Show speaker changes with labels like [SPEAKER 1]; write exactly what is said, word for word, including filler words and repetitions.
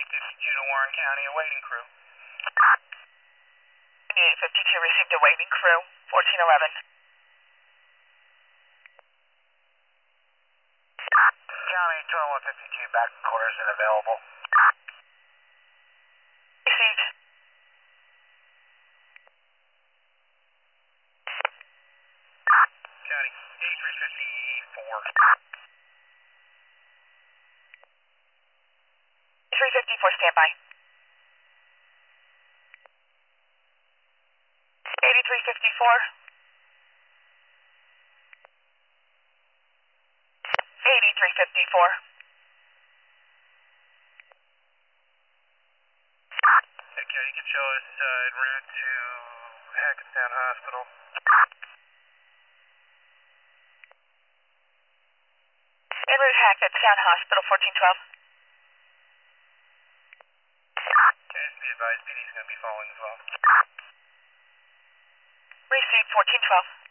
[SPEAKER 1] eight fifty-two to Warren County, awaiting crew.
[SPEAKER 2] eight fifty-two received awaiting crew, fourteen eleven.
[SPEAKER 1] County twenty-one fifty-two, back quarters and available.
[SPEAKER 2] Received.
[SPEAKER 1] County eighty-three fifty-four.
[SPEAKER 2] three fifty-four, standby. eighty-three fifty-four. eighty-three fifty-four.
[SPEAKER 1] Okay, you can show us uh, en route to Hackettstown Hospital.
[SPEAKER 2] En route Hackettstown Hospital, fourteen twelve.
[SPEAKER 1] Okay, just be advised, P D is going to be following as well.
[SPEAKER 2] Received, fourteen twelve.